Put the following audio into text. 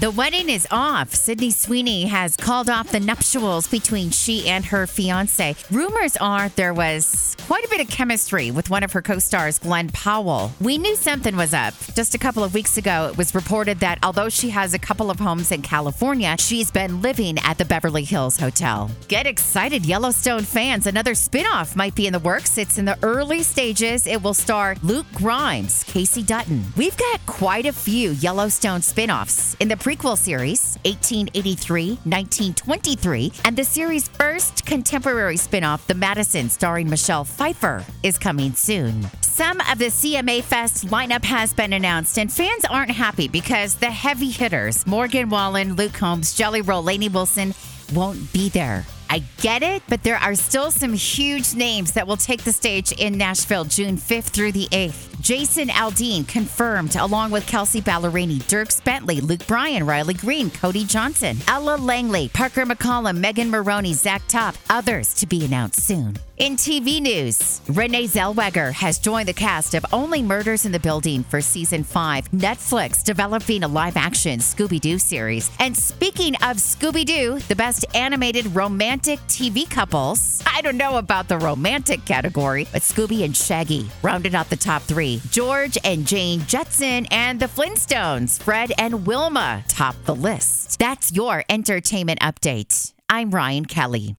The wedding is off. Sydney Sweeney has called off the nuptials between she and her fiance. Rumors are there was quite a bit of chemistry with one of her co-stars, Glenn Powell. We knew something was up. Just a couple of weeks ago, it was reported that although she has a couple of homes in California, she's been living at the Beverly Hills Hotel. Get excited, Yellowstone fans. Another spinoff might be in the works. It's in the early stages. It will star Luke Grimes, Casey Dutton. We've got quite a few Yellowstone spinoffs in the prequel series, 1883, 1923, and the series' first contemporary spinoff, The Madison, starring Michelle Pfeiffer, is coming soon. Some of the CMA Fest lineup has been announced, and fans aren't happy because the heavy hitters, Morgan Wallen, Luke Combs, Jelly Roll, Lainey Wilson, won't be there. I get it, but there are still some huge names that will take the stage in Nashville June 5th through the 8th. Jason Aldean confirmed, along with Kelsey Ballerini, Dierks Bentley, Luke Bryan, Riley Green, Cody Johnson, Ella Langley, Parker McCollum, Megan Maroney, Zach Top. Others to be announced soon. In TV news, Renee Zellweger has joined the cast of Only Murders in the Building for Season 5. Netflix developing a live-action Scooby-Doo series. And speaking of Scooby-Doo, the best animated romantic TV couples. I don't know about the romantic category, but Scooby and Shaggy rounded out the top 3. George and Jane Jetson and the Flintstones, Fred and Wilma, top the list. That's your entertainment update. I'm Ryan Kelly.